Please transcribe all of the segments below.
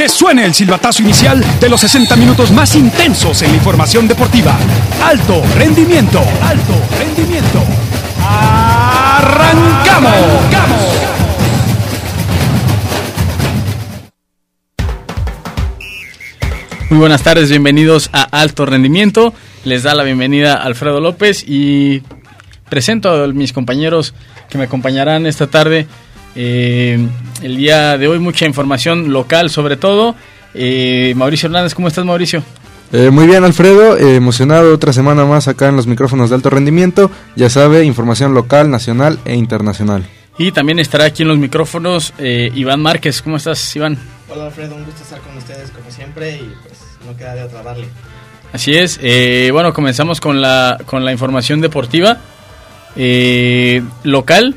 Que suene el silbatazo inicial de los 60 minutos más intensos en la información deportiva. Alto rendimiento. Alto rendimiento. ¡Arrancamos! Muy buenas tardes, bienvenidos a Alto Rendimiento. Les da la bienvenida Alfredo López y presento a mis compañeros que me acompañarán esta tarde. El día de hoy mucha información local sobre todo. Mauricio Hernández, ¿cómo estás, Mauricio? Muy bien, Alfredo, emocionado otra semana más acá en los micrófonos de Alto Rendimiento. Ya sabe, información local, nacional e internacional. Y también estará aquí en los micrófonos Iván Márquez. ¿Cómo estás, Iván? Hola, Alfredo, un gusto estar con ustedes como siempre y pues no queda de otra darle. Así es, bueno, comenzamos con la información deportiva local.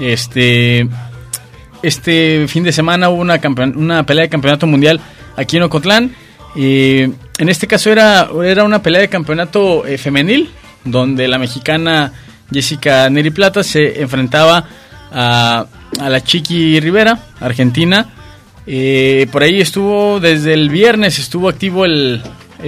Este fin de semana hubo una pelea de campeonato mundial aquí en Ocotlán. En este caso era una pelea de campeonato femenil, donde la mexicana Jessica Neri Plata se enfrentaba a la Chiqui Rivera, argentina. Por ahí estuvo desde el viernes, estuvo activo la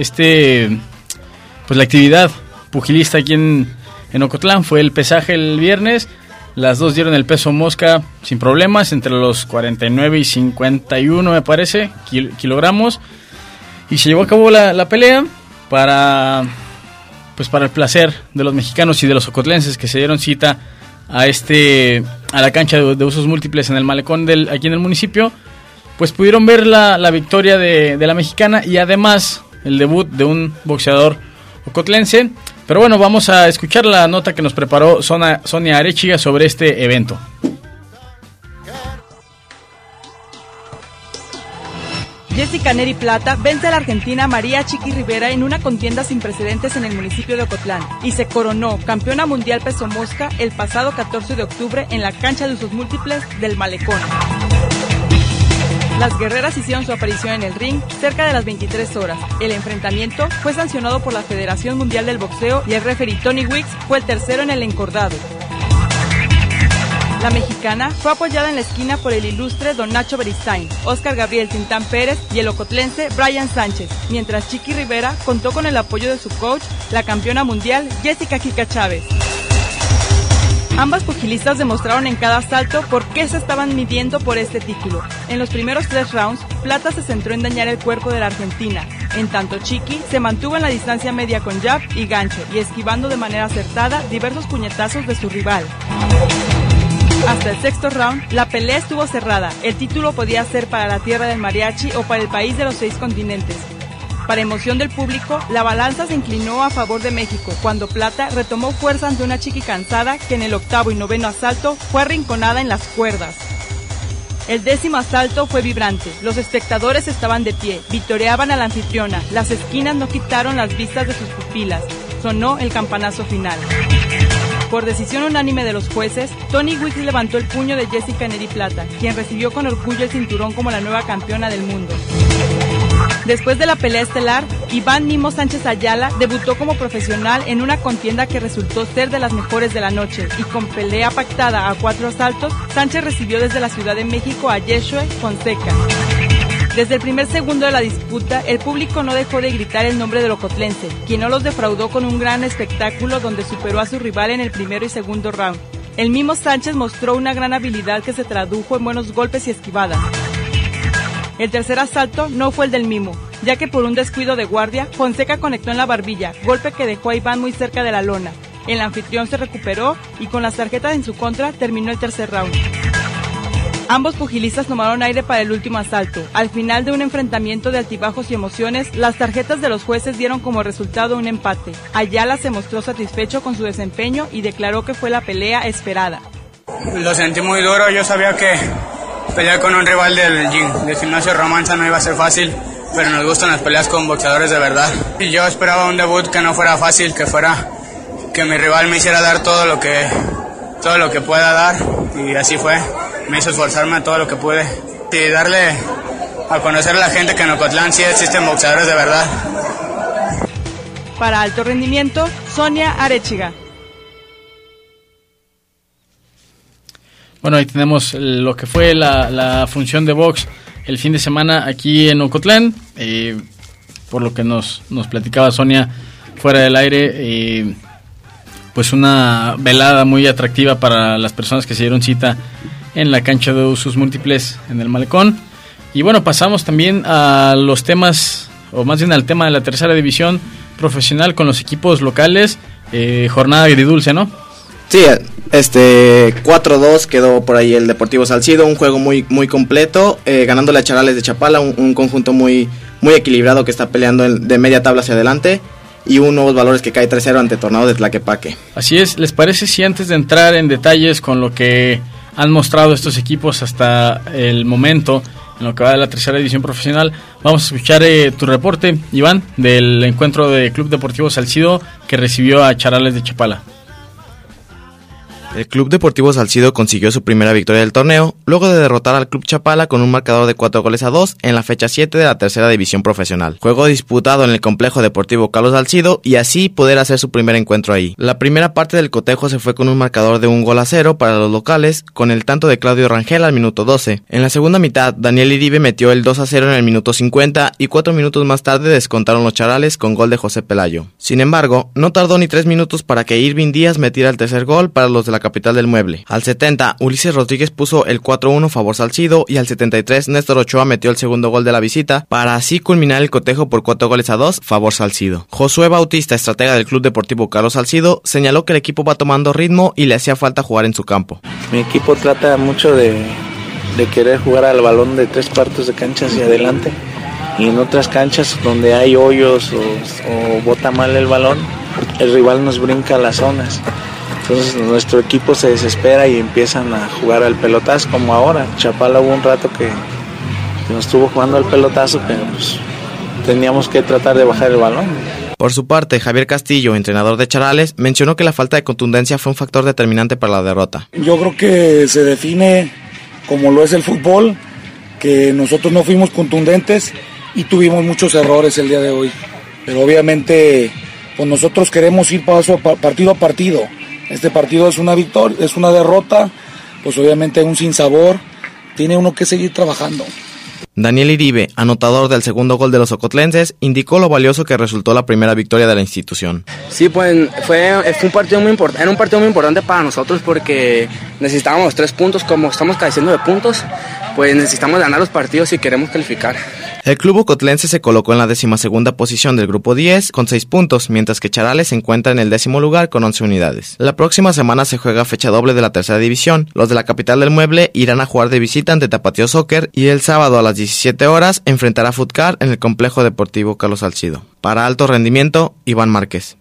actividad pugilista aquí en Ocotlán. Fue el pesaje el viernes. Las dos dieron el peso mosca sin problemas, entre los 49 y 51 me parece, kilogramos. Y se llevó a cabo la pelea para el placer de los mexicanos y de los ocotlenses que se dieron cita a la cancha de usos múltiples en el malecón aquí en el municipio. Pues pudieron ver la victoria de la mexicana y además el debut de un boxeador ocotlense. Pero bueno, vamos a escuchar la nota que nos preparó Sonia Arechiga sobre este evento. Jessica Neri Plata vence a la argentina María Chiqui Rivera en una contienda sin precedentes en el municipio de Ocotlán y se coronó campeona mundial peso mosca el pasado 14 de octubre en la cancha de usos múltiples del Malecón. Las guerreras hicieron su aparición en el ring cerca de las 23 horas. El enfrentamiento fue sancionado por la Federación Mundial del Boxeo y el referee Tony Wicks fue el tercero en el encordado. La mexicana fue apoyada en la esquina por el ilustre Don Nacho Beristain, Oscar Gabriel Tintán Pérez y el ocotlense Brian Sánchez, mientras Chiqui Rivera contó con el apoyo de su coach, la campeona mundial Jessica Kika Chávez. Ambas pugilistas demostraron en cada asalto por qué se estaban midiendo por este título. En los primeros 3 rounds, Plata se centró en dañar el cuerpo de la argentina. En tanto, Chiqui se mantuvo en la distancia media con jab y gancho y esquivando de manera acertada diversos puñetazos de su rival. Hasta el 6º round, la pelea estuvo cerrada. El título podía ser para la tierra del mariachi o para el país de los 6 continentes. Para emoción del público, la balanza se inclinó a favor de México, cuando Plata retomó fuerza ante una Chiqui cansada que en el 8º y 9º asalto fue arrinconada en las cuerdas. El 10º asalto fue vibrante, los espectadores estaban de pie, vitoreaban a la anfitriona, las esquinas no quitaron las vistas de sus pupilas, sonó el campanazo final. Por decisión unánime de los jueces, Tony Wicks levantó el puño de Jessica Neri Plata, quien recibió con orgullo el cinturón como la nueva campeona del mundo. Después de la pelea estelar, Iván Mimo Sánchez Ayala debutó como profesional en una contienda que resultó ser de las mejores de la noche y con pelea pactada a 4 asaltos, Sánchez recibió desde la Ciudad de México a Yeshua Fonseca. Desde el primer segundo de la disputa, el público no dejó de gritar el nombre del ocotlense, quien no los defraudó con un gran espectáculo donde superó a su rival en el primero y segundo round. El Mimo Sánchez mostró una gran habilidad que se tradujo en buenos golpes y esquivadas. El tercer asalto no fue el del Mimo, ya que por un descuido de guardia, Fonseca conectó en la barbilla, golpe que dejó a Iván muy cerca de la lona. El anfitrión se recuperó y con las tarjetas en su contra terminó el tercer round. Ambos pugilistas tomaron aire para el último asalto. Al final de un enfrentamiento de altibajos y emociones, las tarjetas de los jueces dieron como resultado un empate. Ayala se mostró satisfecho con su desempeño y declaró que fue la pelea esperada. Lo sentí muy duro, yo sabía que pelear con un rival del gimnasio Romanza no iba a ser fácil, pero nos gustan las peleas con boxeadores de verdad. Y yo esperaba un debut que no fuera fácil, que mi rival me hiciera dar todo lo que pueda dar, y así fue. Me hizo esforzarme a todo lo que pude y darle a conocer a la gente que en Ocotlán sí existen boxeadores de verdad. Para Alto Rendimiento, Sonia Arechiga. Bueno, ahí tenemos lo que fue la función de box el fin de semana aquí en Ocotlán, por lo que nos platicaba Sonia fuera del aire, pues una velada muy atractiva para las personas que se dieron cita en la cancha de usos múltiples en el Malecón. Y bueno, pasamos también a los temas, o más bien al tema de la tercera división profesional con los equipos locales. Jornada agridulce, ¿no? Sí, 4-2 quedó por ahí el Deportivo Salcido, un juego muy muy completo, ganándole a Charales de Chapala, un conjunto muy muy equilibrado que está peleando de media tabla hacia adelante, y un Nuevos Valores que cae 3-0 ante Tornado de Tlaquepaque. Así es. ¿Les parece si antes de entrar en detalles con lo que han mostrado estos equipos hasta el momento, en lo que va de la tercera división profesional, vamos a escuchar tu reporte, Iván, del encuentro de Club Deportivo Salcido que recibió a Charales de Chapala? El Club Deportivo Salcido consiguió su primera victoria del torneo, luego de derrotar al Club Chapala con un marcador de 4-2 en la fecha 7 de la tercera división profesional. Juego disputado en el complejo deportivo Carlos Salcido y así poder hacer su primer encuentro ahí. La primera parte del cotejo se fue con un marcador de 1-0 para los locales, con el tanto de Claudio Rangel al minuto 12. En la segunda mitad, Daniel Iribe metió el 2-0 en el minuto 50 y 4 minutos más tarde descontaron los Charales con gol de José Pelayo. Sin embargo, no tardó ni 3 minutos para que Irving Díaz metiera el tercer gol para los de la capital del mueble. Al 70, Ulises Rodríguez puso el 4-1 favor Salcido y al 73, Néstor Ochoa metió el segundo gol de la visita para así culminar el cotejo por 4-2 favor Salcido. Josué Bautista, estratega del Club Deportivo Carlos Salcido, señaló que el equipo va tomando ritmo y le hacía falta jugar en su campo. Mi equipo trata mucho de querer jugar al balón de 3 cuartos de cancha hacia adelante, y en otras canchas donde hay hoyos o bota mal el balón, el rival nos brinca las zonas. Entonces nuestro equipo se desespera y empiezan a jugar al pelotazo, como ahora. Chapala hubo un rato que nos estuvo jugando al pelotazo, pero pues teníamos que tratar de bajar el balón. Por su parte, Javier Castillo, entrenador de Charales, mencionó que la falta de contundencia fue un factor determinante para la derrota. Yo creo que se define como lo es el fútbol, que nosotros no fuimos contundentes y tuvimos muchos errores el día de hoy. Pero obviamente pues nosotros queremos ir partido a partido. Este partido es una victoria, es una derrota, pues obviamente un sinsabor, tiene uno que seguir trabajando. Daniel Iribe, anotador del segundo gol de los ocotlenses, indicó lo valioso que resultó la primera victoria de la institución. Sí, pues fue un partido muy importante, era un partido muy importante para nosotros porque necesitábamos los 3 puntos, como estamos careciendo de puntos, pues necesitamos ganar los partidos si queremos calificar. El club ocotlense se colocó en la 12ª posición del grupo 10 con 6 puntos, mientras que Charales se encuentra en el 10º lugar con 11 unidades. La próxima semana se juega fecha doble de la tercera división. Los de la capital del mueble irán a jugar de visita ante Tapatío Soccer y el sábado a las 17 horas enfrentará a Futcar en el complejo deportivo Carlos Salcido. Para Alto Rendimiento, Iván Márquez.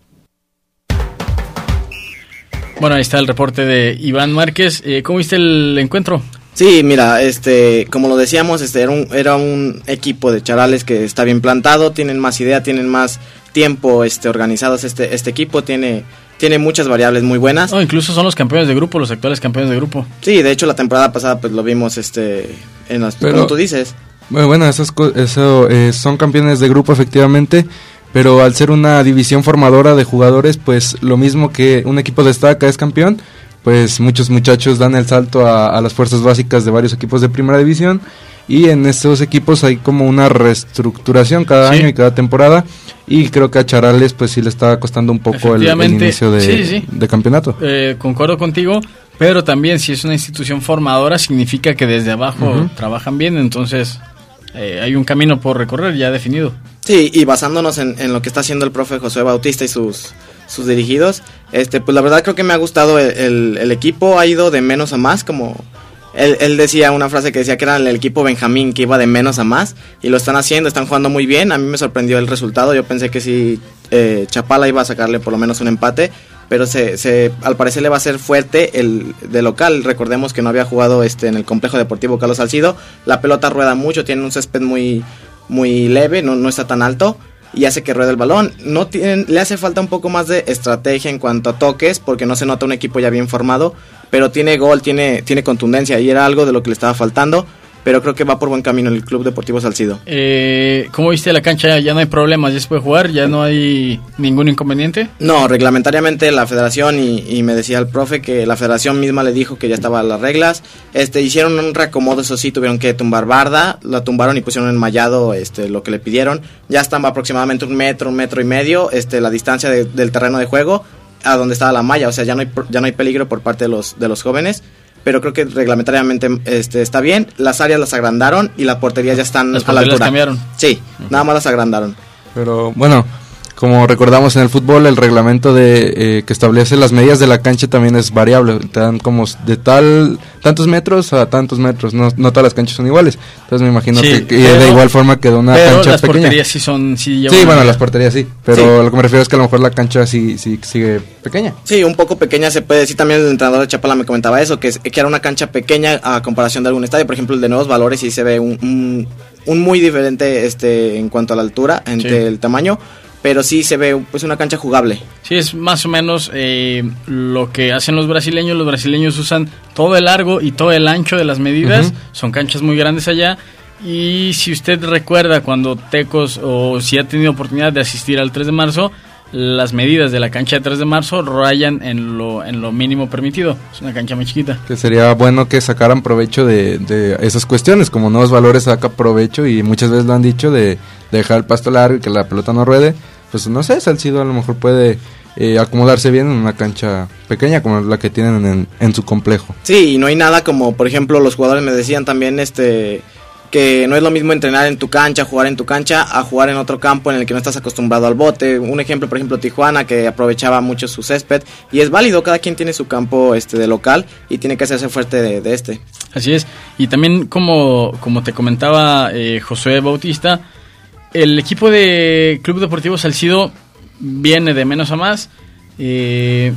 Bueno, ahí está el reporte de Iván Márquez. ¿Cómo viste el encuentro? Sí, mira, como lo decíamos, era un equipo de Charales que está bien plantado, tienen más idea, tienen más tiempo organizados. Este equipo tiene muchas variables muy buenas. No, incluso son los campeones de grupo, los actuales campeones de grupo. Sí, de hecho la temporada pasada pues lo vimos en las, como tú dices. Bueno, son campeones de grupo efectivamente, pero al ser una división formadora de jugadores, pues lo mismo que un equipo destaca es campeón, pues muchos muchachos dan el salto a las fuerzas básicas de varios equipos de primera división, y en estos equipos hay como una reestructuración cada año y cada temporada, y creo que a Charales pues sí le está costando un poco el inicio de campeonato. Concuerdo contigo, pero también si es una institución formadora significa que desde abajo trabajan bien, entonces hay un camino por recorrer ya definido. Sí, y basándonos en lo que está haciendo el profe Josué Bautista y sus dirigidos, pues la verdad creo que me ha gustado el equipo, ha ido de menos a más, como él decía una frase que decía que era el equipo Benjamín, que iba de menos a más, y lo están haciendo, están jugando muy bien. A mí me sorprendió el resultado, yo pensé que sí, Chapala iba a sacarle por lo menos un empate, pero al parecer le va a ser fuerte el de local. Recordemos que no había jugado en el complejo deportivo Carlos Salcido, la pelota rueda mucho, tiene un césped muy, muy leve, no está tan alto, y hace que ruede el balón. Le hace falta un poco más de estrategia en cuanto a toques, porque no se nota un equipo ya bien formado, pero tiene gol, tiene contundencia, y era algo de lo que le estaba faltando. pero creo que va por buen camino el Club Deportivo Salcido. ¿Cómo viste la cancha? ¿Ya no hay problemas? ¿Ya se puede jugar? ¿Ya no hay ningún inconveniente? No, reglamentariamente la federación, y me decía el profe que la federación misma le dijo que ya estaban las reglas. Hicieron un reacomodo, eso sí, tuvieron que tumbar barda, la tumbaron y pusieron enmallado lo que le pidieron. Ya están aproximadamente un metro y medio, la distancia del terreno de juego a donde estaba la malla, o sea, ya no hay peligro por parte de los jóvenes. Pero creo que reglamentariamente está bien. Las áreas las agrandaron y las porterías ya están a la altura. Las cambiaron. Sí, nada más las agrandaron. Pero bueno, como recordamos en el fútbol, el reglamento que establece las medidas de la cancha también es variable. Te dan como de tantos metros a tantos metros. No todas las canchas son iguales. Entonces me imagino que de igual forma que de una cancha pequeña. Pero las porterías sí bueno, las porterías sí. Pero lo que me refiero es que a lo mejor la cancha sí sigue pequeña. Sí, un poco pequeña se puede decir. También el entrenador de Chapala me comentaba eso, que era una cancha pequeña a comparación de algún estadio. Por ejemplo, el de Nuevos Valores sí se ve un muy diferente en cuanto a la altura, entre el tamaño. Pero sí se ve pues una cancha jugable. Sí, es más o menos lo que hacen los brasileños. Los brasileños usan todo el largo y todo el ancho de las medidas. Uh-huh. Son canchas muy grandes allá. Y si usted recuerda cuando Tecos, o si ha tenido oportunidad de asistir al 3 de marzo, las medidas de la cancha de 3 de marzo rayan en lo mínimo permitido. Es una cancha muy chiquita. Que sería bueno que sacaran provecho de esas cuestiones. Como Nuevos Valores saca provecho, y muchas veces lo han dicho, de dejar el pasto largo y que la pelota no ruede. Pues no sé, Salcido a lo mejor puede acomodarse bien en una cancha pequeña como la que tienen en su complejo. Sí, y no hay nada como, por ejemplo, los jugadores me decían también que no es lo mismo entrenar en tu cancha, jugar en tu cancha, a jugar en otro campo en el que no estás acostumbrado al bote. Un ejemplo, por ejemplo, Tijuana, que aprovechaba mucho su césped, y es válido, cada quien tiene su campo de local y tiene que hacerse fuerte de este. Así es, y también como te comentaba Josué Bautista, el equipo de Club Deportivo Salcido viene de menos a más. De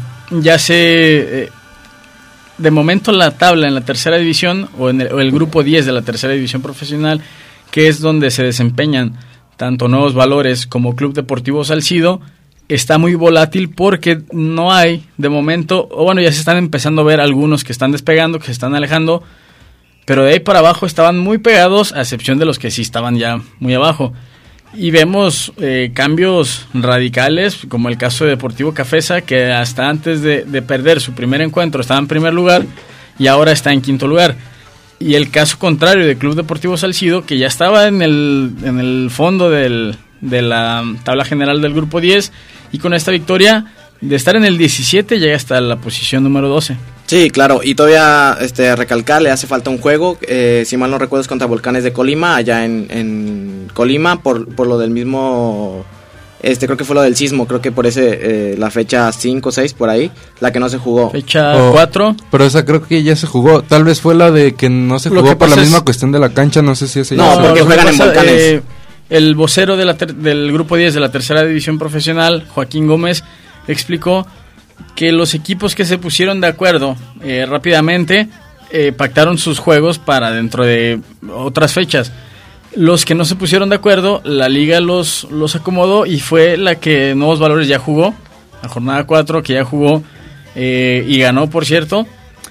momento la tabla en la tercera división, o el grupo 10 de la tercera división profesional, que es donde se desempeñan tanto Nuevos Valores como Club Deportivo Salcido, está muy volátil porque no hay, de momento, o bueno, ya se están empezando a ver algunos que están despegando, que se están alejando, pero de ahí para abajo estaban muy pegados, a excepción de los que sí estaban ya muy abajo. Y vemos cambios radicales, como el caso de Deportivo Cafesa, que hasta antes de perder su primer encuentro estaba en primer lugar y ahora está en quinto lugar. Y el caso contrario de Club Deportivo Salcido, que ya estaba en el fondo de la tabla general del grupo 10, y con esta victoria, de estar en el 17, llega hasta la posición número 12. Sí, claro, y todavía recalcar, le hace falta un juego, si mal no recuerdo es contra Volcanes de Colima, allá en Colima, por lo del mismo, creo que fue lo del sismo, creo que por la fecha 5 o 6 por ahí, la que no se jugó. Fecha 4. Pero esa creo que ya se jugó, tal vez fue la de que no se jugó por la misma cuestión de la cancha, no sé si ese no, porque juegan en Volcanes. El vocero del grupo 10 de la tercera división profesional, Joaquín Gómez, explicó que los equipos que se pusieron de acuerdo rápidamente pactaron sus juegos para dentro de otras fechas. Los que no se pusieron de acuerdo, la liga los acomodó, y fue la que Nuevos Valores ya jugó, la jornada 4 que ya jugó y ganó, por cierto.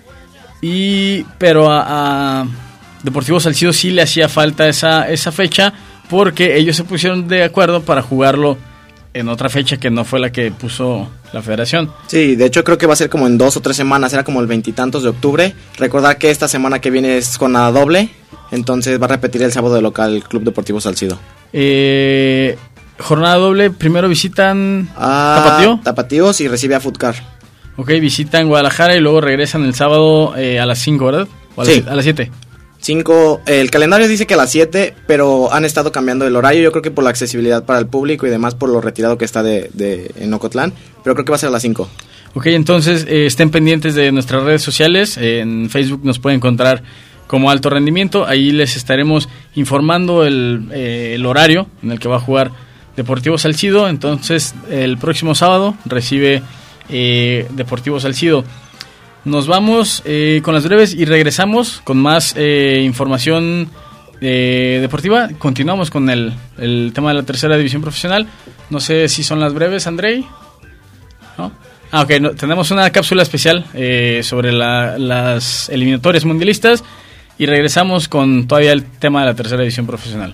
Pero a Deportivo Salcido sí le hacía falta esa fecha, porque ellos se pusieron de acuerdo para jugarlo en otra fecha que no fue la que puso la federación. Sí, de hecho creo que va a ser como en 2 o 3 semanas, era como el 20 y tantos de octubre. Recordar que esta semana que viene es jornada doble, entonces va a repetir el sábado de local el Club Deportivo Salcido. Jornada doble, primero visitan Tapatío. Tapatíos, y recibe a Futcar. Ok, visitan Guadalajara y luego regresan el sábado a las 5, ¿verdad? Sí. A las 7. 5, el calendario dice que a las 7, pero han estado cambiando el horario, yo creo que por la accesibilidad para el público y demás, por lo retirado que está en Ocotlán, pero creo que va a ser a las 5. Ok, entonces estén pendientes de nuestras redes sociales. En Facebook nos pueden encontrar como Alto Rendimiento, ahí les estaremos informando el horario en el que va a jugar Deportivo Salcido. Entonces el próximo sábado recibe Deportivo Salcido. Nos vamos con las breves y regresamos con más información deportiva. Continuamos con el tema de la tercera división profesional. No sé si son las breves, Andrei. ¿No? Ok, tenemos una cápsula especial sobre las eliminatorias mundialistas. y regresamos con todavía el tema de la tercera división profesional.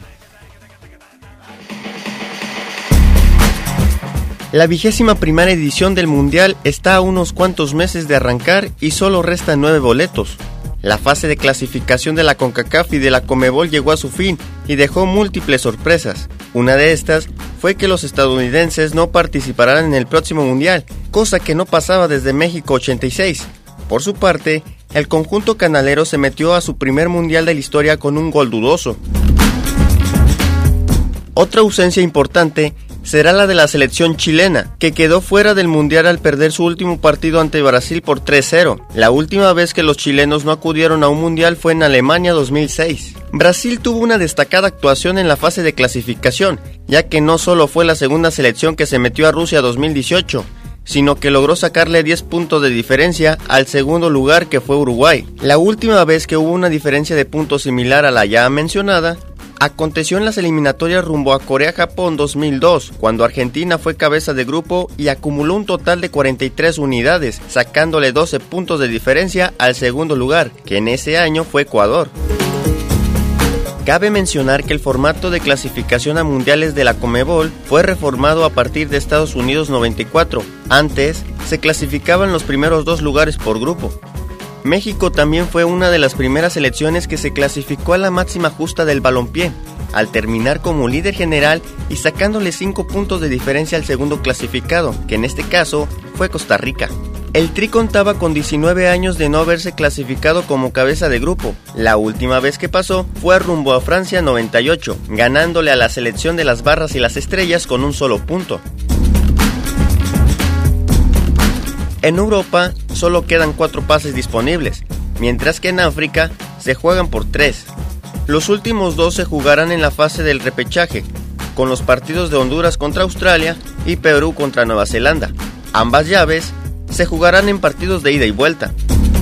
La 21ª edición del Mundial está a unos cuantos meses de arrancar y solo restan 9 boletos. La fase de clasificación de la CONCACAF y de la CONMEBOL llegó a su fin y dejó múltiples sorpresas. Una de estas fue que los estadounidenses no participarán en el próximo Mundial, cosa que no pasaba desde México 86. Por su parte, el conjunto canalero se metió a su primer Mundial de la historia con un gol dudoso. Otra ausencia importante será la de la selección chilena, que quedó fuera del Mundial al perder su último partido ante Brasil por 3-0. La última vez que los chilenos no acudieron a un Mundial fue en Alemania 2006. Brasil tuvo una destacada actuación en la fase de clasificación, ya que no solo fue la segunda selección que se metió a Rusia 2018, sino que logró sacarle 10 puntos de diferencia al segundo lugar, que fue Uruguay. La última vez que hubo una diferencia de puntos similar a la ya mencionada aconteció en las eliminatorias rumbo a Corea-Japón 2002, cuando Argentina fue cabeza de grupo y acumuló un total de 43 unidades, sacándole 12 puntos de diferencia al segundo lugar, que en ese año fue Ecuador. Cabe mencionar que el formato de clasificación a mundiales de la CONMEBOL fue reformado a partir de Estados Unidos 94. Antes, se clasificaban los primeros 2 lugares por grupo. México también fue una de las primeras selecciones que se clasificó a la máxima justa del balompié, al terminar como líder general y sacándole 5 puntos de diferencia al segundo clasificado, que en este caso fue Costa Rica. El Tri contaba con 19 años de no haberse clasificado como cabeza de grupo. La última vez que pasó fue rumbo a Francia 98, ganándole a la selección de las Barras y las Estrellas con un solo punto. En Europa solo quedan 4 pases disponibles, mientras que en África se juegan por 3. Los últimos 2 se jugarán en la fase del repechaje, con los partidos de Honduras contra Australia y Perú contra Nueva Zelanda. Ambas llaves se jugarán en partidos de ida y vuelta.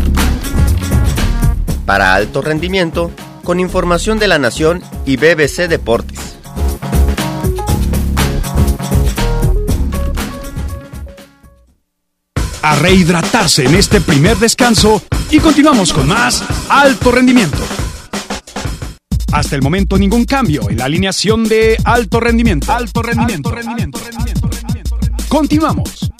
Para Alto Rendimiento, con información de La Nación y BBC Deportes. A rehidratarse en este primer descanso y continuamos con más Alto Rendimiento. Hasta el momento ningún cambio en la alineación de Alto Rendimiento. Alto Rendimiento. Continuamos.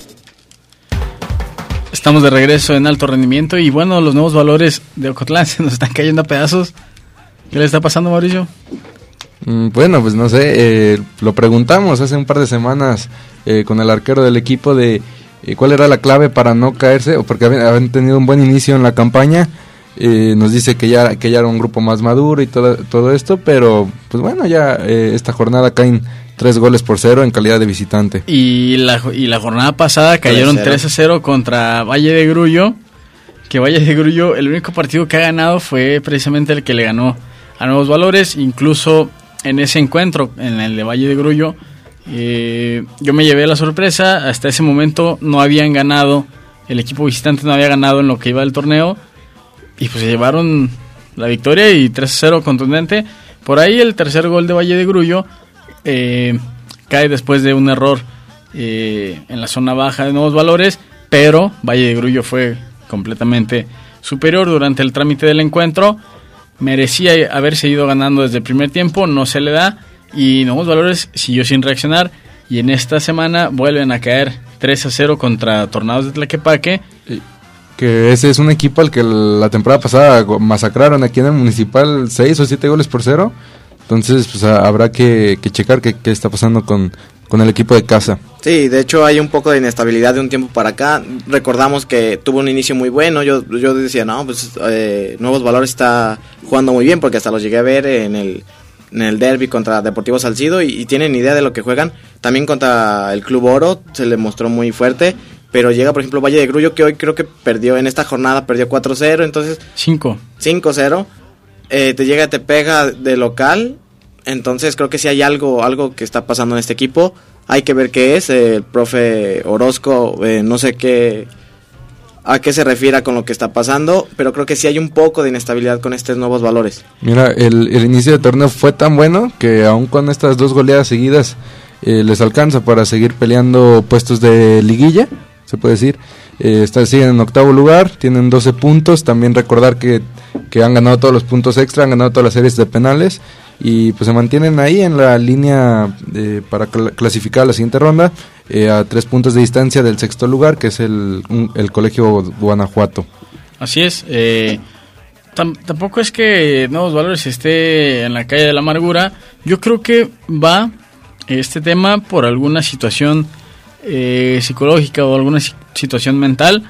Estamos de regreso en Alto Rendimiento y bueno, los nuevos valores de Ocotlán se nos están cayendo a pedazos. ¿Qué le está pasando, Mauricio? Bueno, pues no sé, lo preguntamos hace un par de semanas con el arquero del equipo de cuál era la clave para no caerse, o porque habían tenido un buen inicio en la campaña. Nos dice que ya era un grupo más maduro y todo esto, pero pues bueno, ya esta jornada caen 3-0 en calidad de visitante. Y la jornada pasada cayeron 3-0 contra Valle de Grullo, que Valle de Grullo, el único partido que ha ganado fue precisamente el que le ganó a Nuevos Valores. Incluso en ese encuentro, en el de Valle de Grullo, yo me llevé la sorpresa. Hasta ese momento no habían ganado, el equipo visitante no había ganado en lo que iba del torneo, y pues se llevaron la victoria y 3-0 contundente. Por ahí el tercer gol de Valle de Grullo cae después de un error en la zona baja de Nuevos Valores, pero Valle de Grullo fue completamente superior durante el trámite del encuentro. Merecía haberse ido ganando desde el primer tiempo, no se le da, y Nuevos Valores siguió sin reaccionar, y en esta semana vuelven a caer 3-0 contra Tornados de Tlaquepaque. Que ese es un equipo al que la temporada pasada masacraron aquí en el Municipal 6 o 7-0. Entonces pues habrá que checar qué está pasando con el equipo de casa. Sí, de hecho hay un poco de inestabilidad de un tiempo para acá. Recordamos que tuvo un inicio muy bueno. Yo decía, no, pues Nuevos Valores está jugando muy bien, porque hasta los llegué a ver en el derbi contra Deportivo Salcido y tienen idea de lo que juegan. También contra el Club Oro se le mostró muy fuerte. Pero llega, por ejemplo, Valle de Grullo, que hoy creo que perdió, en esta jornada perdió 4-0, entonces... 5-0. Te pega de local, entonces creo que sí hay algo que está pasando en este equipo. Hay que ver qué es. El profe Orozco, no sé a qué se refiere con lo que está pasando, pero creo que sí hay un poco de inestabilidad con estos Nuevos Valores. Mira, el inicio del torneo fue tan bueno que aún con estas 2 goleadas seguidas les alcanza para seguir peleando puestos de liguilla, se puede decir. Siguen en octavo lugar, tienen 12 puntos. También recordar que que han ganado todos los puntos extra, han ganado todas las series de penales y pues se mantienen ahí en la línea para clasificar a la siguiente ronda, a 3 puntos de distancia del sexto lugar, que es el Colegio Guanajuato. Así es. Tampoco es que Nuevos Valores esté en la calle de la amargura. Yo creo que va este tema por alguna situación psicológica o alguna situación mental,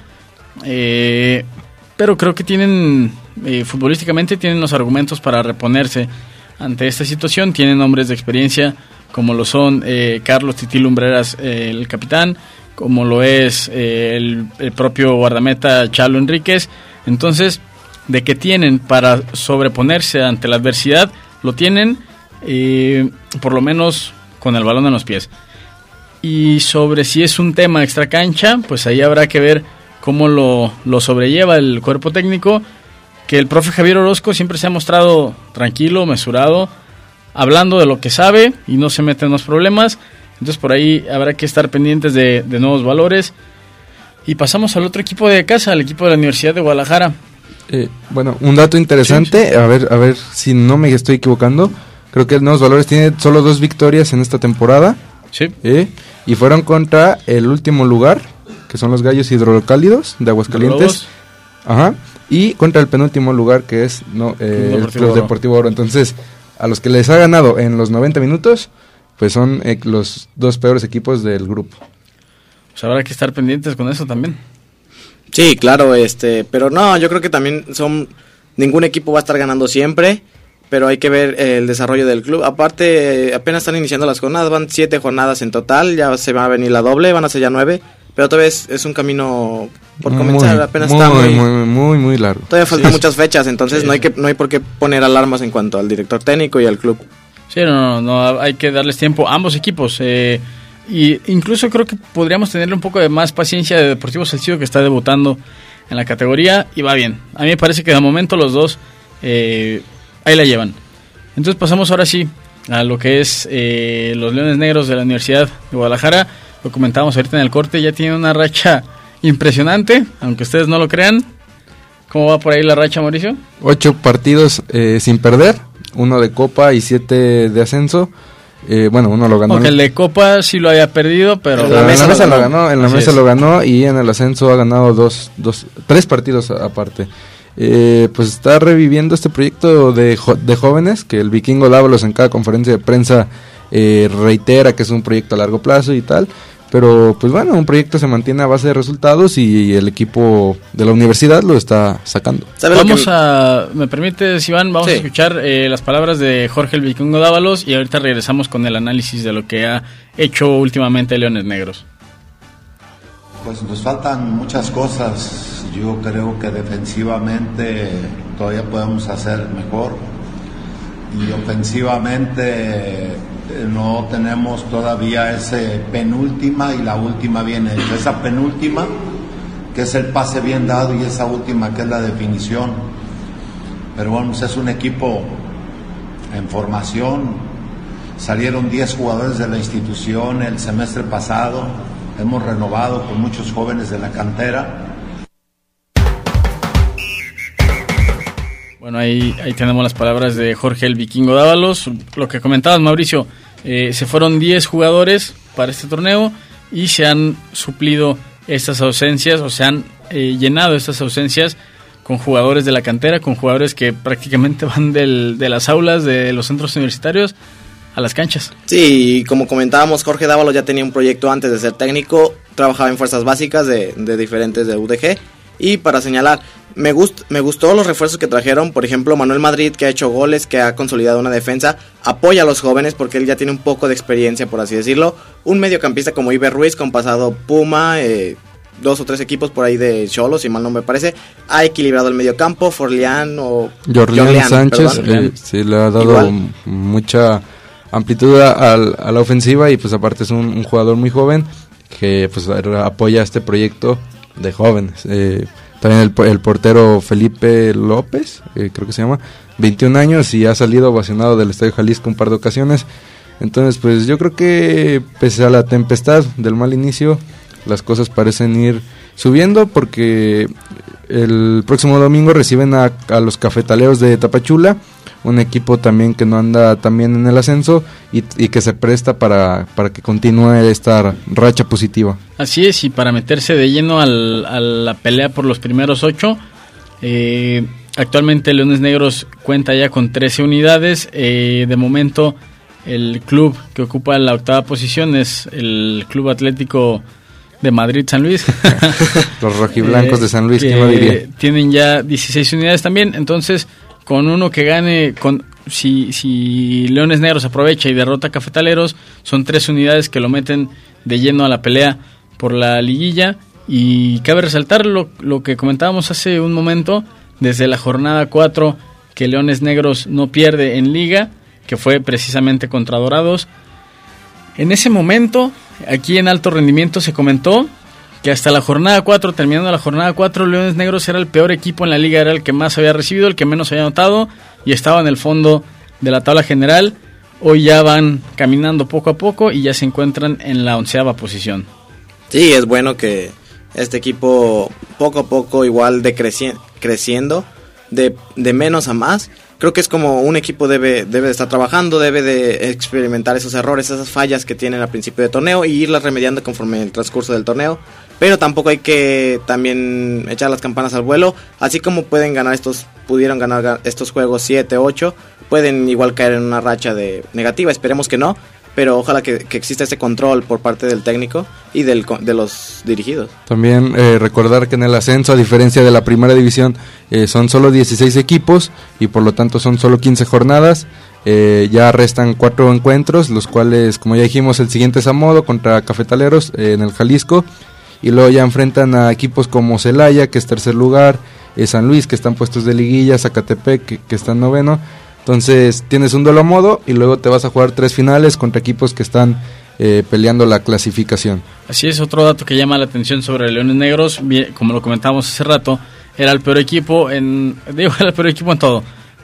pero creo que tienen futbolísticamente tienen los argumentos para reponerse ante esta situación. Tienen hombres de experiencia como lo son Carlos Tití Lumbreras, el capitán, como lo es el propio guardameta Chalo Enríquez. Entonces, de que tienen para sobreponerse ante la adversidad, lo tienen, por lo menos con el balón en los pies. Y sobre si es un tema extra cancha, pues ahí habrá que ver cómo lo sobrelleva el cuerpo técnico, que el profe Javier Orozco siempre se ha mostrado tranquilo, mesurado, hablando de lo que sabe y no se mete en los problemas. Entonces por ahí habrá que estar pendientes de Nuevos Valores. Y pasamos al otro equipo de casa, al equipo de la Universidad de Guadalajara. Bueno, un dato interesante, sí. A ver si no me estoy equivocando. Creo que el Nuevos Valores tiene solo 2 victorias en esta temporada. Sí. Y fueron contra el último lugar, que son los Gallos Hidrocálidos de Aguascalientes. Ajá. Y contra el penúltimo lugar, que es el Club Deportivo Oro. Entonces, a los que les ha ganado en los 90 minutos, pues son los 2 peores equipos del grupo. Pues habrá que estar pendientes con eso también. Sí, claro, pero no, yo creo que también ningún equipo va a estar ganando siempre, pero hay que ver el desarrollo del club. Aparte, apenas están iniciando las jornadas, van 7 jornadas en total, ya se va a venir la doble, van a ser ya 9, pero todavía es un camino por comenzar, apenas está muy largo. Todavía faltan muchas fechas, entonces no hay por qué poner alarmas en cuanto al director técnico y al club. Sí, no, hay que darles tiempo a ambos equipos, y incluso creo que podríamos tenerle un poco de más paciencia de Deportivo Salcido, que está debutando en la categoría y va bien. A mí me parece que de momento los dos ahí la llevan. Entonces pasamos ahora sí a lo que es los Leones Negros de la Universidad de Guadalajara. Lo comentábamos ahorita en el corte, ya tiene una racha impresionante, aunque ustedes no lo crean. ¿Cómo va por ahí la racha, Mauricio? 8 partidos sin perder, 1 de Copa y 7 de ascenso. Uno lo ganó. Aunque el de Copa sí lo había perdido, pero en la mesa lo ganó. En la mesa lo ganó y en el ascenso ha ganado 3 partidos aparte. Pues está reviviendo este proyecto de jóvenes, que el Vikingo Dávalos en cada conferencia de prensa reitera que es un proyecto a largo plazo y tal. Pero pues bueno, un proyecto se mantiene a base de resultados y el equipo de la universidad lo está sacando. ¿Me permites, Iván? Vamos a escuchar las palabras de Jorge el Vikingo Dávalos y ahorita regresamos con el análisis de lo que ha hecho últimamente Leones Negros. Pues nos faltan muchas cosas. Yo creo que defensivamente todavía podemos hacer mejor y ofensivamente no tenemos todavía ese penúltima y la última bien hecha. Esa penúltima que es el pase bien dado y esa última que es la definición. Pero bueno, es un equipo en formación. Salieron 10 jugadores de la institución el semestre pasado. Hemos renovado con muchos jóvenes de la cantera. Bueno, ahí tenemos las palabras de Jorge el Vikingo Dávalos. Lo que comentabas, Mauricio, se fueron 10 jugadores para este torneo y se han suplido estas ausencias, o se han llenado estas ausencias con jugadores de la cantera, con jugadores que prácticamente van de las aulas de los centros universitarios a las canchas. Sí, como comentábamos, Jorge Dávalos ya tenía un proyecto antes de ser técnico, trabajaba en fuerzas básicas de diferentes de UDG. Y para señalar, me gustó los refuerzos que trajeron. Por ejemplo, Manuel Madrid, que ha hecho goles, que ha consolidado una defensa, apoya a los jóvenes porque él ya tiene un poco de experiencia, por así decirlo. Un mediocampista como Iber Ruiz, con pasado Puma, 2 o 3 equipos por ahí de Xolos, si mal no me parece, ha equilibrado el mediocampo. Jorlián Sánchez sí le ha dado mucha amplitud a la ofensiva y pues aparte es un jugador muy joven que pues apoya este proyecto de jóvenes. También el portero Felipe López, creo que se llama, 21 años y ha salido ovacionado del Estadio Jalisco un par de ocasiones. Entonces pues yo creo que pese a la tempestad del mal inicio, las cosas parecen ir subiendo, porque el próximo domingo reciben a los Cafetaleros de Tapachula, un equipo también que no anda tan bien en el ascenso y que se presta para que continúe esta racha positiva. Así es, y para meterse de lleno a la pelea por los primeros 8, actualmente Leones Negros cuenta ya con 13 unidades. De momento el club que ocupa la 8ª posición es el Club Atlético de Madrid San Luis. Los rojiblancos de San Luis, ¿quién lo diría? Tienen ya 16 unidades también, entonces con uno que gane, si Leones Negros aprovecha y derrota a Cafetaleros, son 3 unidades que lo meten de lleno a la pelea por la liguilla. Y cabe resaltar lo que comentábamos hace un momento, desde la jornada 4 que Leones Negros no pierde en liga, que fue precisamente contra Dorados. En ese momento, aquí en Alto Rendimiento se comentó que hasta la jornada 4, terminando la jornada 4, Leones Negros era el peor equipo en la liga, era el que más había recibido, el que menos había anotado y estaba en el fondo de la tabla general. Hoy ya van caminando poco a poco y ya se encuentran en la 11ª posición. Sí, es bueno que este equipo poco a poco igual creciendo de menos a más. Creo que es como un equipo debe de estar trabajando, debe de experimentar esos errores, esas fallas que tienen al principio de torneo y irlas remediando conforme el transcurso del torneo. Pero tampoco hay que también echar las campanas al vuelo. Así como pudieron ganar estos juegos 7, 8, pueden igual caer en una racha negativa. Esperemos que no, pero ojalá que exista ese control por parte del técnico y de los dirigidos. También recordar que en el ascenso, a diferencia de la primera división, son solo 16 equipos y por lo tanto son solo 15 jornadas. Ya restan 4 encuentros, los cuales, como ya dijimos, el siguiente es a modo contra Cafetaleros en el Jalisco, y luego ya enfrentan a equipos como Celaya, que es tercer lugar, San Luis, que están puestos de liguilla, Zacatepec, que está en 9º. Entonces tienes un duelo a modo y luego te vas a jugar 3 finales contra equipos que están peleando la clasificación. Así es, otro dato que llama la atención sobre Leones Negros, como lo comentábamos hace rato, era el peor equipo en todo.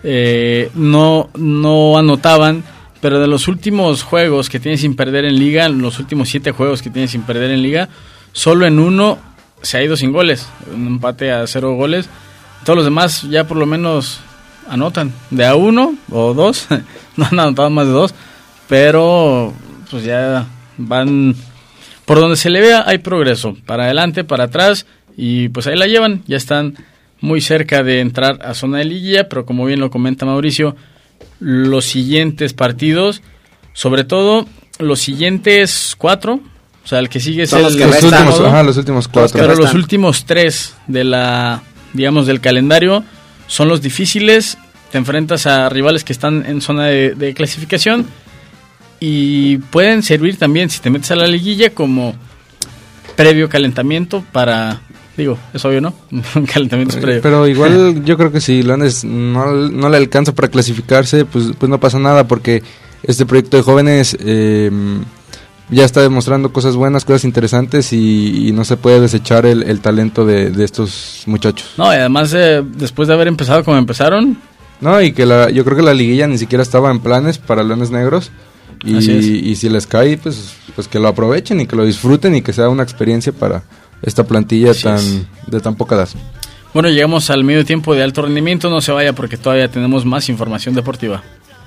No anotaban, pero de los últimos juegos que tiene sin perder en liga, los últimos 7 juegos que tiene sin perder en liga, solo en uno se ha ido sin goles, un empate a 0 goles. Todos los demás ya por lo menos anotan de a 1 o 2, no han anotado más de 2, pero pues ya van por donde se le vea, hay progreso, para adelante, para atrás, y pues ahí la llevan, ya están muy cerca de entrar a zona de liguilla, pero como bien lo comenta Mauricio, los siguientes partidos, sobre todo los siguientes 4, o sea, el que sigue es los últimos 4. Pero los últimos 3 del calendario son los difíciles. Te enfrentas a rivales que están en zona de clasificación y pueden servir también, si te metes a la liguilla, como previo calentamiento para... Digo, es obvio, ¿no? Un calentamiento previo. Pero igual yo creo que si Leones no le alcanza para clasificarse, pues no pasa nada, porque este proyecto de jóvenes ya está demostrando cosas buenas, cosas interesantes, y no se puede desechar el talento de estos muchachos. No, y además después de haber empezado como empezaron... No, y que yo creo que la liguilla ni siquiera estaba en planes para Leones Negros, y si les cae, pues que lo aprovechen y que lo disfruten y que sea una experiencia para esta plantilla de tan poca edad. Bueno, llegamos al medio tiempo de Alto Rendimiento, no se vaya porque todavía tenemos más información deportiva.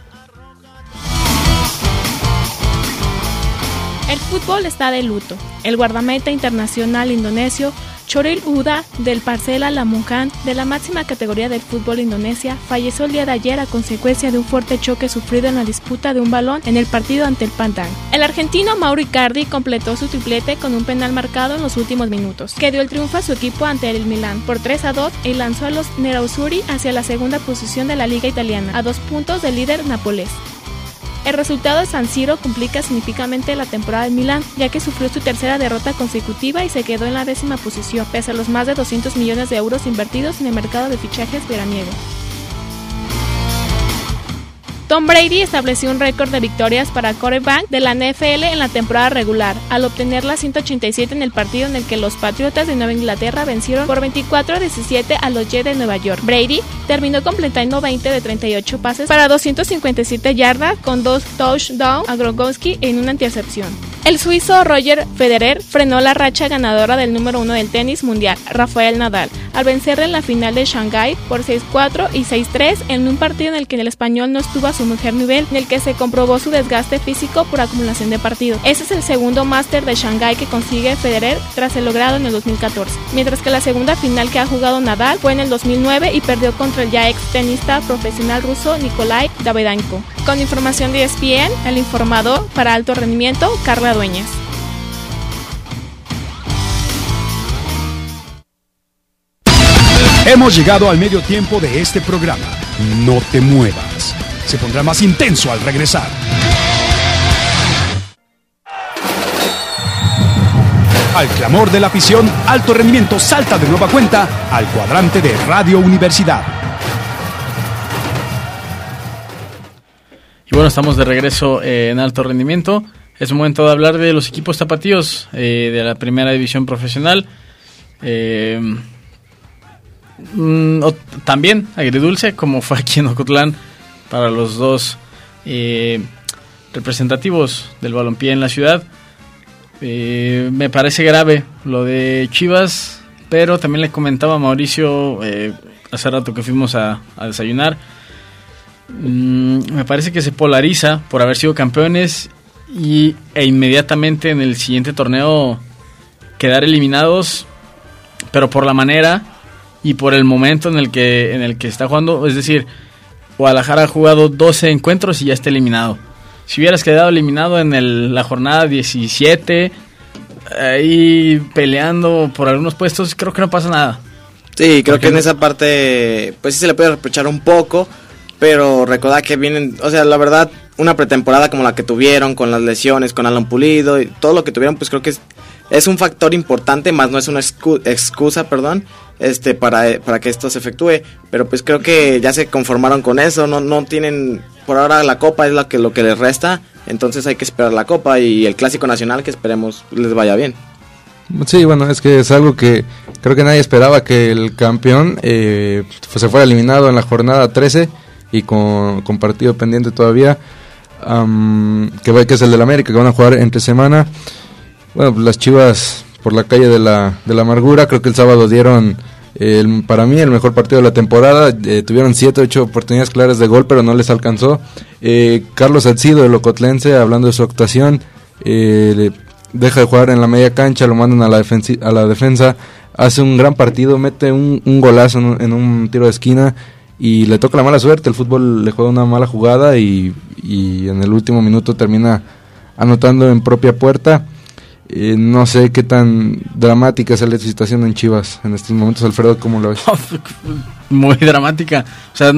El fútbol está de luto. El guardameta internacional indonesio Choril Uda del Persela Lamongan, de la máxima categoría del fútbol Indonesia, falleció el día de ayer a consecuencia de un fuerte choque sufrido en la disputa de un balón en el partido ante el Padang. El argentino Mauro Icardi completó su triplete con un penal marcado en los últimos minutos, que dio el triunfo a su equipo ante el Milan por 3-2 y lanzó a los nerazzurri hacia la segunda posición de la liga italiana, a 2 puntos del líder napolés. El resultado de San Siro complica significativamente la temporada del Milan, ya que sufrió su tercera derrota consecutiva y se quedó en la 10ª posición, pese a los más de 200 millones de euros invertidos en el mercado de fichajes veraniego. Tom Brady estableció un récord de victorias para quarterback de la NFL en la temporada regular, al obtener las 187 en el partido en el que los Patriotas de Nueva Inglaterra vencieron por 24-17 a los Jets de Nueva York. Brady terminó completando 20 de 38 pases para 257 yardas con 2 touchdowns a Gronkowski en una intercepción. El suizo Roger Federer frenó la racha ganadora del número 1 del tenis mundial, Rafael Nadal, al vencerle en la final de Shanghái por 6-4 y 6-3 en un partido en el que el español no estuvo a su mejor nivel, en el que se comprobó su desgaste físico por acumulación de partidos. Ese es el segundo máster de Shanghái que consigue Federer tras el logrado en el 2014, mientras que la segunda final que ha jugado Nadal fue en el 2009 y perdió contra el ya ex tenista profesional ruso Nikolai Davydenko. Con información de ESPN, el informador para alto rendimiento, Carla Dueñas. Hemos llegado al medio tiempo de este programa. No te muevas. Se pondrá más intenso al regresar. Al clamor de la afición, Alto Rendimiento salta de nueva cuenta al cuadrante de Radio Universidad. Y bueno, estamos de regreso en Alto Rendimiento. Es momento de hablar de los equipos tapatíos de la primera división profesional. También agridulce, como fue aquí en Ocotlán, para los dos representativos del balompié en la ciudad. Me parece grave lo de Chivas, pero también le comentaba a Mauricio hace rato que fuimos a desayunar. Me parece que se polariza por haber sido campeones e inmediatamente en el siguiente torneo quedar eliminados, pero por la manera y por el momento en el que está jugando. Es decir, Guadalajara ha jugado 12 encuentros y ya está eliminado. Si hubieras quedado eliminado en la jornada 17, ahí peleando por algunos puestos, creo que no pasa nada. Sí, creo que en esa parte pues sí se le puede reprochar un poco, pero recordad que vienen, o sea, la verdad, una pretemporada como la que tuvieron, con las lesiones, con Alan Pulido y todo lo que tuvieron, pues creo que es un factor importante, más no es una excusa, para que esto se efectúe, pero pues creo que ya se conformaron con eso, no tienen, por ahora la Copa es lo que les resta, entonces hay que esperar la Copa y el Clásico Nacional, que esperemos les vaya bien. Sí, bueno, es que es algo que creo que nadie esperaba, que el campeón se fuera eliminado en la jornada 13 y con partido pendiente todavía, que es el del América, que van a jugar entre semana. Bueno, pues las Chivas por la calle de la amargura, creo que el sábado dieron para mí el mejor partido de la temporada. Tuvieron 7-8 oportunidades claras de gol, pero no les alcanzó. Carlos Salcido, el ocotlense, hablando de su actuación, deja de jugar en la media cancha, lo mandan a la defensa, hace un gran partido, mete un golazo en un tiro de esquina y le toca la mala suerte. El fútbol le juega una mala jugada y en el último minuto termina anotando en propia puerta. No sé qué tan dramática es la situación en Chivas en estos momentos. Alfredo, ¿cómo lo ves? Muy dramática. O sea,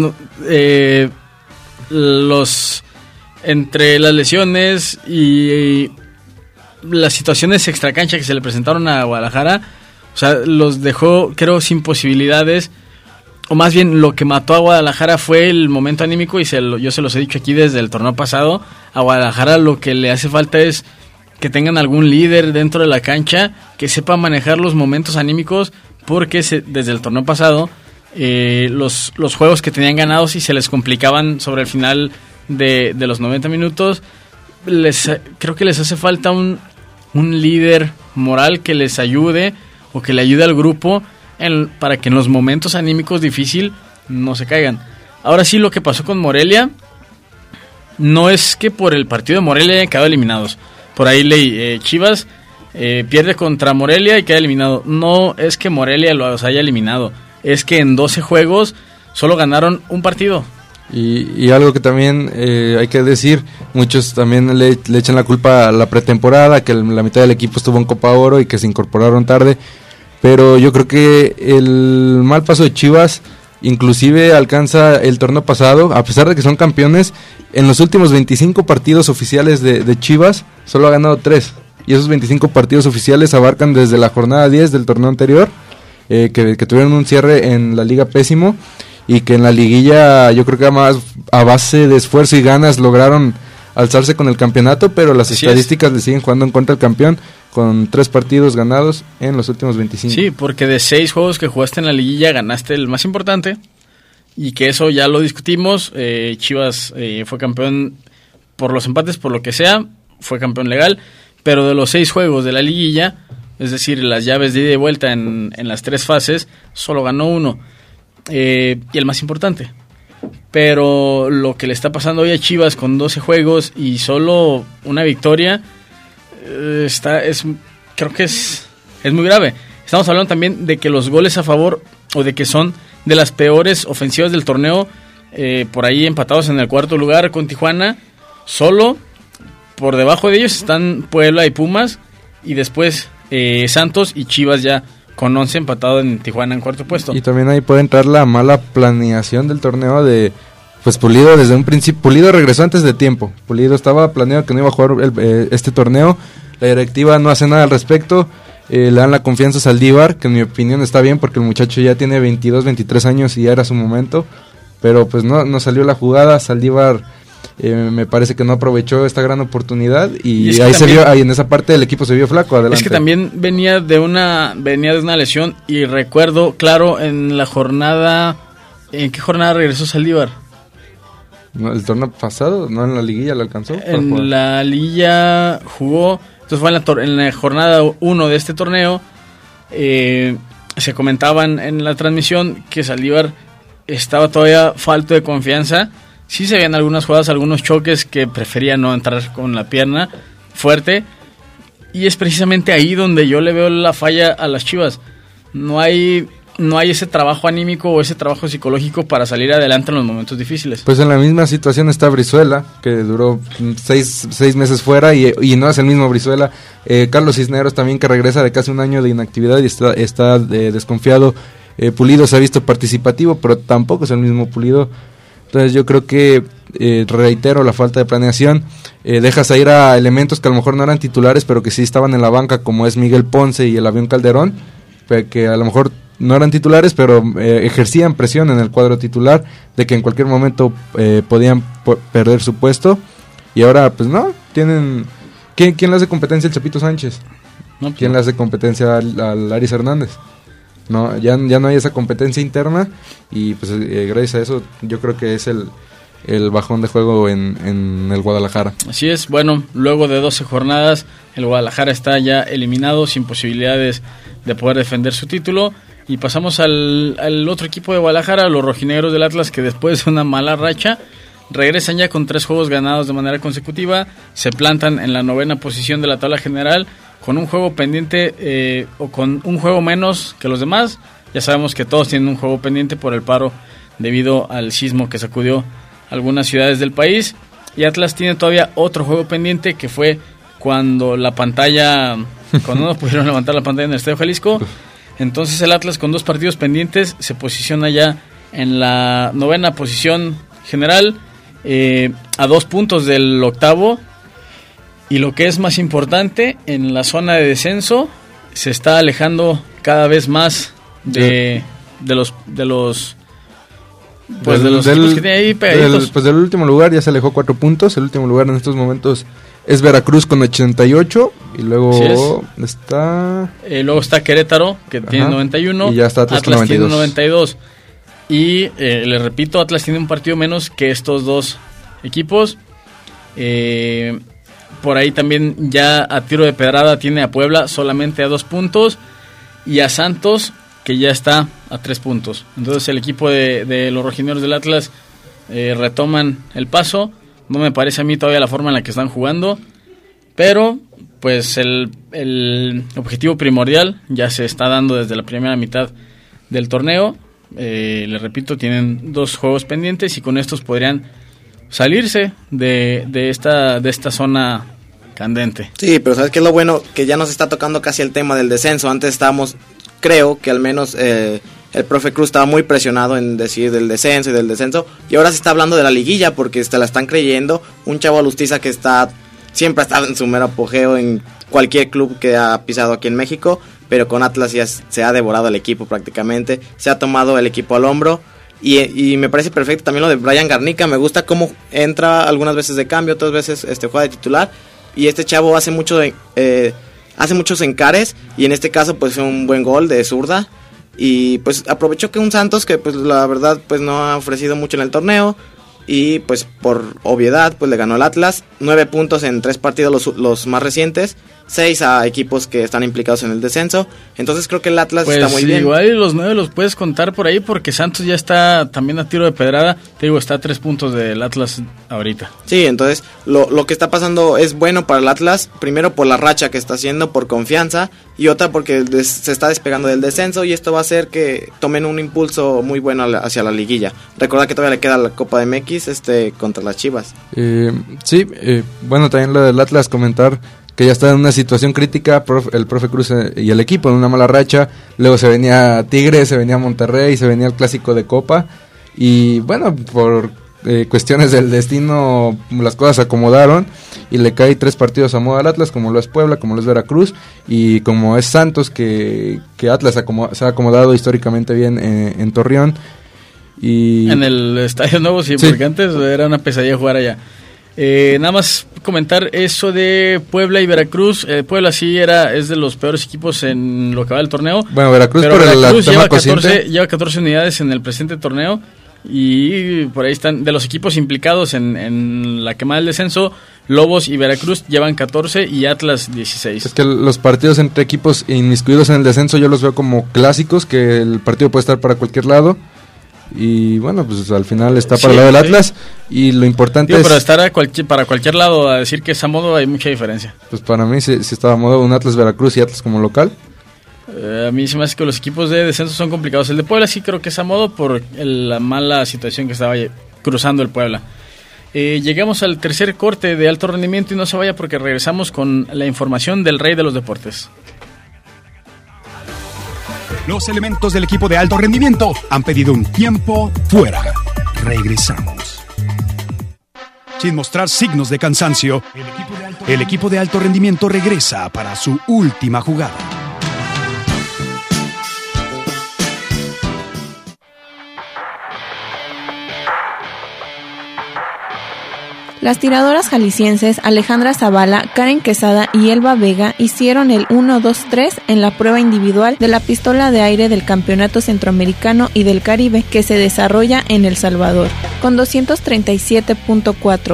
entre las lesiones y las situaciones extracancha que se le presentaron a Guadalajara, o sea, los dejó, creo, sin posibilidades. O más bien, lo que mató a Guadalajara fue el momento anímico, y yo se los he dicho aquí desde el torneo pasado. A Guadalajara lo que le hace falta es que tengan algún líder dentro de la cancha que sepa manejar los momentos anímicos, porque desde el torneo pasado los juegos que tenían ganados y se les complicaban sobre el final de los 90 minutos, creo que les hace falta un líder moral que les ayude o que le ayude al grupo para que en los momentos anímicos difíciles no se caigan. Ahora sí, lo que pasó con Morelia no es que por el partido de Morelia hayan quedado eliminados. Por ahí leí, Chivas pierde contra Morelia y queda eliminado. No es que Morelia los haya eliminado, es que en 12 juegos solo ganaron un partido. Y algo que también hay que decir, muchos también le echan la culpa a la pretemporada, que la mitad del equipo estuvo en Copa Oro y que se incorporaron tarde, pero yo creo que el mal paso de Chivas inclusive alcanza el torneo pasado, a pesar de que son campeones. En los últimos 25 partidos oficiales de Chivas, solo ha ganado 3. Y esos 25 partidos oficiales abarcan desde la jornada 10 del torneo anterior, que tuvieron un cierre en la liga pésimo, y que en la liguilla yo creo que más a base de esfuerzo y ganas lograron alzarse con el campeonato, pero las estadísticas le siguen jugando en contra al campeón, con 3 partidos ganados en los últimos 25. Sí, porque de 6 juegos que jugaste en la liguilla ganaste el más importante, y que eso ya lo discutimos. Chivas fue campeón por los empates, por lo que sea, fue campeón legal, pero de los 6 juegos de la liguilla, es decir, las llaves de ida y vuelta en las 3 fases, solo ganó 1, y el más importante. Pero lo que le está pasando hoy a Chivas con 12 juegos y solo una victoria, creo que es muy grave. Estamos hablando también de que los goles a favor, o de que son de las peores ofensivas del torneo, por ahí empatados en el 4º lugar con Tijuana. Solo por debajo de ellos están Puebla y Pumas, y después Santos y Chivas ya con 11 empatado en Tijuana en 4º puesto. Y también ahí puede entrar la mala planeación del torneo de, pues Pulido desde un principio. Pulido regresó antes de tiempo. Pulido estaba planeado que no iba a jugar este torneo. La directiva no hace nada al respecto. Le dan la confianza a Saldívar, que en mi opinión está bien porque el muchacho ya tiene 22, 23 años y ya era su momento. Pero pues no salió la jugada. Saldívar me parece que no aprovechó esta gran oportunidad y ahí también, se vio, ahí en esa parte el equipo se vio flaco. Adelante. Es que también venía de una lesión, y recuerdo claro en la jornada. ¿En qué jornada regresó Saldívar? No, el torneo pasado, no, en la liguilla lo alcanzó. En la liguilla jugó, entonces fue en la jornada 1 de este torneo. Se comentaban en la transmisión que Saldívar estaba todavía falto de confianza. Sí se veían algunas jugadas, algunos choques que prefería no entrar con la pierna fuerte, y es precisamente ahí donde yo le veo la falla a las Chivas. No hay ese trabajo anímico o ese trabajo psicológico para salir adelante en los momentos difíciles. Pues en la misma situación está Brizuela, que duró 6 meses fuera y no es el mismo Brizuela. Carlos Cisneros también, que regresa de casi un año de inactividad y está desconfiado. Pulido se ha visto participativo, pero tampoco es el mismo Pulido. Entonces yo creo que, reitero, la falta de planeación. Dejas a ir a elementos que a lo mejor no eran titulares, pero que sí estaban en la banca, como es Miguel Ponce y el Avión Calderón, que a lo mejor no eran titulares, pero ejercían presión en el cuadro titular de que en cualquier momento podían perder su puesto. Y ahora pues no, tienen... ¿Quién le hace competencia al Chapito Sánchez? No, pues ¿quién le hace competencia al Aris Hernández? No, ya no hay esa competencia interna, y pues gracias a eso yo creo que es el bajón de juego en el Guadalajara. Así es. Bueno, luego de 12 jornadas el Guadalajara está ya eliminado, sin posibilidades de poder defender su título, y pasamos al otro equipo de Guadalajara, los rojinegros del Atlas, que después de una mala racha regresan ya con 3 juegos ganados de manera consecutiva, se plantan en la 9ª posición de la tabla general, con un juego pendiente o con un juego menos que los demás. Ya sabemos que todos tienen un juego pendiente por el paro debido al sismo que sacudió algunas ciudades del país, y Atlas tiene todavía otro juego pendiente, que fue cuando no pudieron levantar la pantalla en el Estadio Jalisco. Entonces el Atlas, con 2 partidos pendientes, se posiciona ya en la 9ª posición general, a 2 puntos del 8º. Y lo que es más importante, en la zona de descenso se está alejando cada vez más de los equipos que tiene ahí pegaditos. Del último lugar ya se alejó 4 puntos. El último lugar en estos momentos es Veracruz con 88, y luego está Querétaro, que tiene 91, y ya está Atlas tiene 92. Y le repito, Atlas tiene un partido menos que estos 2 equipos. Por ahí también ya a tiro de pedrada tiene a Puebla solamente a 2 puntos, y a Santos, que ya está a 3 puntos. Entonces el equipo de los rojinegros del Atlas retoman el paso. No me parece a mí todavía la forma en la que están jugando, pero pues el objetivo primordial ya se está dando desde la primera mitad del torneo. Le repito, tienen 2 juegos pendientes, y con estos podrían salirse de esta zona candente. Sí, pero ¿sabes qué es lo bueno? Que ya nos está tocando casi el tema del descenso. Antes estábamos, creo que al menos el profe Cruz estaba muy presionado en decir del descenso, y ahora se está hablando de la liguilla, porque la están creyendo. Un chavo Alustiza que siempre ha estado en su mero apogeo en cualquier club que ha pisado aquí en México, pero con Atlas ya se ha devorado el equipo prácticamente, se ha tomado el equipo al hombro. Y me parece perfecto también lo de Brian Garnica. Me gusta cómo entra algunas veces de cambio, otras veces juega de titular, y este chavo hace muchos encares, y en este caso pues fue un buen gol de zurda, y pues aprovechó que un Santos que pues la verdad pues no ha ofrecido mucho en el torneo, y pues por obviedad pues le ganó el Atlas, 9 puntos en 3 partidos los más recientes, 6 a equipos que están implicados en el descenso. Entonces creo que el Atlas pues está muy bien. Igual los 9 los puedes contar por ahí porque Santos ya está también a tiro de pedrada. Te digo, está a 3 puntos del Atlas ahorita. Sí, entonces lo que está pasando es bueno para el Atlas, primero por la racha que está haciendo, por confianza, y otra porque se está despegando del descenso, y esto va a hacer que tomen un impulso muy bueno hacia la liguilla. Recuerda que todavía le queda la Copa de MX contra las Chivas. Bueno, también lo del Atlas, comentar que ya está en una situación crítica, el profe Cruz y el equipo en una mala racha. Luego se venía Tigres, se venía Monterrey, se venía el clásico de Copa, y bueno, por cuestiones del destino las cosas se acomodaron y le cae 3 partidos a modo al Atlas, como lo es Puebla, como lo es Veracruz y como es Santos, que Atlas se ha acomodado históricamente bien en Torreón. Y en el Estadio Nuevo, sí, porque antes era una pesadilla jugar allá. Nada más comentar eso de Puebla y Veracruz. Puebla sí es de los peores equipos en lo que va del torneo. Bueno, Veracruz lleva 14 unidades en el presente torneo, y por ahí están de los equipos implicados en la quemada del descenso. Lobos y Veracruz llevan 14 y Atlas 16. Es que los partidos entre equipos inmiscuidos en el descenso yo los veo como clásicos, que el partido puede estar para cualquier lado. Y bueno, pues al final está para el lado del Atlas, y lo importante pero estar para cualquier lado, a decir que es a modo, hay mucha diferencia. Pues para mí sí estaba a modo un Atlas Veracruz y Atlas como local. A mí se me hace que los equipos de descenso son complicados. El de Puebla sí creo que es a modo por la mala situación que estaba cruzando el Puebla. Llegamos al tercer corte de alto rendimiento, y no se vaya porque regresamos con la información del rey de los deportes. Los elementos del equipo de alto rendimiento han pedido un tiempo fuera. Regresamos. Sin mostrar signos de cansancio, el equipo de alto rendimiento regresa para su última jugada. Las tiradoras jaliscienses Alejandra Zavala, Karen Quesada y Elba Vega hicieron el 1-2-3 en la prueba individual de la pistola de aire del Campeonato Centroamericano y del Caribe, que se desarrolla en El Salvador. Con 237.4,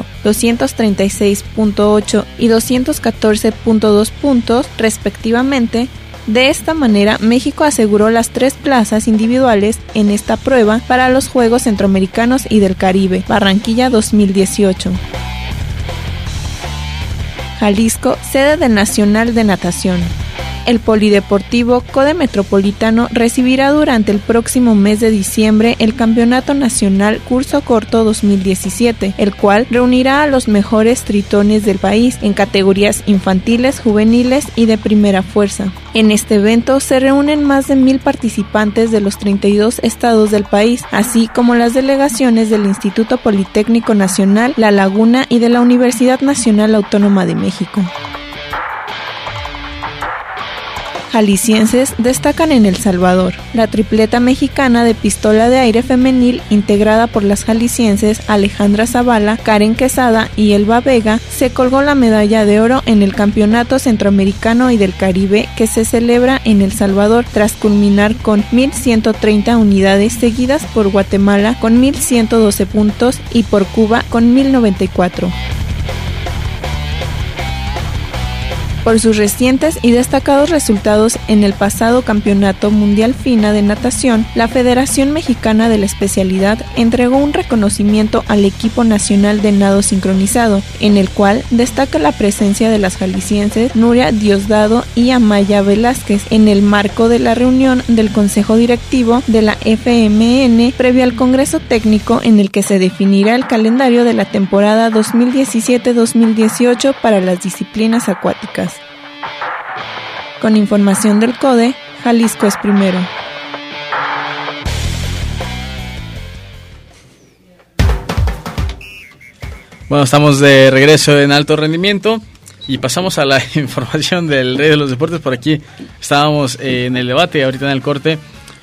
236.8 y 214.2 puntos, respectivamente. De esta manera, México aseguró las 3 plazas individuales en esta prueba para los Juegos Centroamericanos y del Caribe, Barranquilla 2018. Jalisco, sede del Nacional de Natación. El Polideportivo Code Metropolitano recibirá durante el próximo mes de diciembre el Campeonato Nacional Curso Corto 2017, el cual reunirá a los mejores tritones del país en categorías infantiles, juveniles y de primera fuerza. En este evento se reúnen más de 1,000 participantes de los 32 estados del país, así como las delegaciones del Instituto Politécnico Nacional La Laguna y de la Universidad Nacional Autónoma de México. Jaliscienses destacan en El Salvador. La tripleta mexicana de pistola de aire femenil, integrada por las jaliscienses Alejandra Zavala, Karen Quesada y Elba Vega, se colgó la medalla de oro en el Campeonato Centroamericano y del Caribe, que se celebra en El Salvador, tras culminar con 1,130 unidades, seguidas por Guatemala con 1,112 puntos y por Cuba con 1,094. Por sus recientes y destacados resultados en el pasado Campeonato Mundial FINA de Natación, la Federación Mexicana de la Especialidad entregó un reconocimiento al equipo nacional de nado sincronizado, en el cual destaca la presencia de las jaliscienses Nuria Diosdado y Amaya Velázquez, en el marco de la reunión del Consejo Directivo de la FMN previo al Congreso Técnico, en el que se definirá el calendario de la temporada 2017-2018 para las disciplinas acuáticas. Con información del CODE, Jalisco es primero. Bueno, estamos de regreso en alto rendimiento y pasamos a la información del rey de los deportes. Por aquí estábamos en el debate, ahorita en el corte.